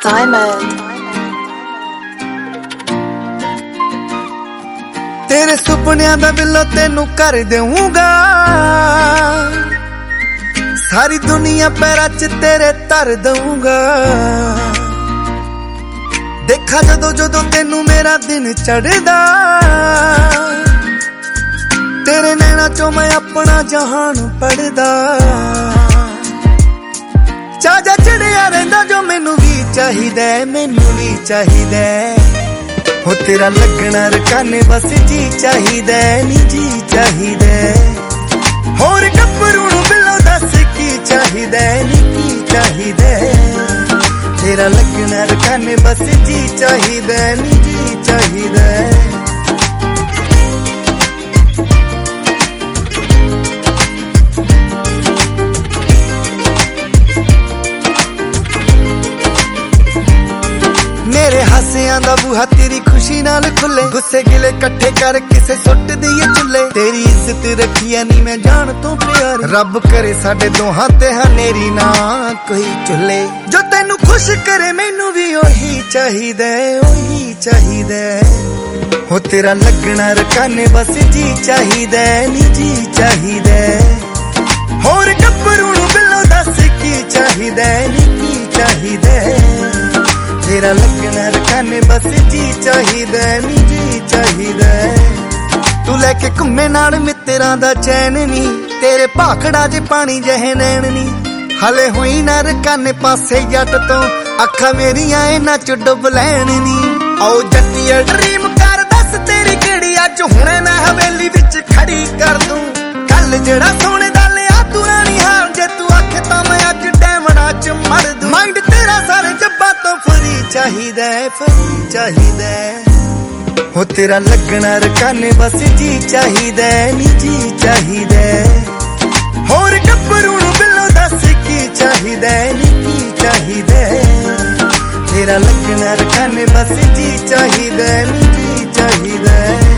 Diamond. तेरे सुपनियां दा बिल्लो तेनू कर देऊंगा, सारी दुनिया पैरां च तेरे तर दूंगा। देखा जदों जदों तेनू मेरा दिन चढ़दा, तेरे नैना चो मैं अपना जहान पढ़दा। चाचा चढ़िया रहिंदा जो मैनू भी चाहिदा, मैनू भी चाहिदा। हो तेरा लगना रकाने बस जी चाहिदा, नी जी चाहिदा। होर गब्बरू नूं बिल्लो दस की चाहिदा, नी की चाहिदा। तेरा लगना रकाने बस जी चाहिदा, नी जी चाहिदा। मेरे हासियां दा बूहा तेरी खुशी नाल खुले, गुस्से गिले कट्ठे कर किसे सुट दईए चुले। तेरी इज्जत रखिया नी मैं जान तो प्यार, रब करे साडे दोहां ते हनेरी ना कोई चुले। जो तेनू खुश करे मैनू भी ओही चाहिदा, ओही चाहिदा। हो तेरा लगना रकाने बस जी चाहिदा, नी जी चाहिदा। होर गब्बरू नूं बिल्लो दस की चाहिदा, नी की चाहिदा। तेरा लगना रकाने बस जी चाहिदा, नी जी चाहिदा। तू लैके घुम्मे नाल मित्तरां दा चैन नी, तेरे भाखड़ा च पानी जहे नैन नी। हले होई ना रकाने पासे जट तो, अखां मेरियां इन्हां च डुब लैन नी। आओ जट्टिया ड्रीम कर दस तेरी किहड़ी, अज हुणे मैं हवेली विच खड़ी कर दूं। कल जेड़ा सोने दा लिया तू रानी हाल, जे तू आखे तां मैं अज डैवड़ा च मर दूं। माइंड तेरा सारे जब्बां तो फ्री चाहिदा, फ्री चाहिदा। हो तेरा लगना रकाने बस जी चाहिदा, नी जी चाहिदा। होर गब्बरू नूं बिल्लो दस की चाहिदा, नी की चाहिदा। तेरा लगना रकाने बस जी चाहिदा, नी जी चाहिदा।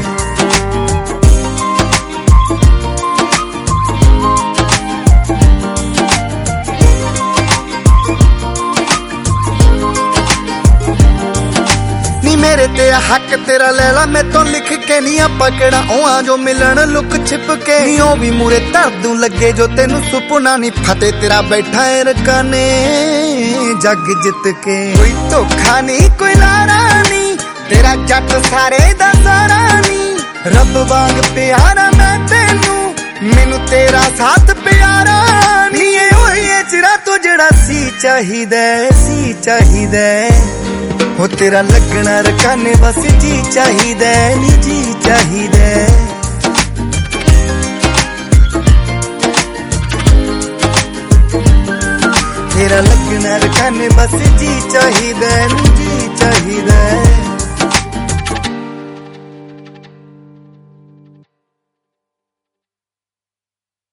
मेरे ते हक तेरा लैला मैं तो लिख के नी पकड़ा, ओआ जो मिलन लुक छिप के। ओ भी मूरे दर्दू लगे जो तेनू सुपना नी, फते तेरा बैठा है रकाने जग जित के। कोई धोखा नी कोई लारा नी, तेरा जट सारे दा सारा नी। रब वांग प्यारा मैं तेनू, मैनू तेरा साथ प्यारा नी। ओही चिड़ा तो जड़ा सी चाहिदा, सी चाहिदा। हो तेरा लगना रकाने बस जी चाहिदा, नी जी चाहिदा। तेरा लगना रकाने बस जी चाहिदा, नी जी चाहिदा।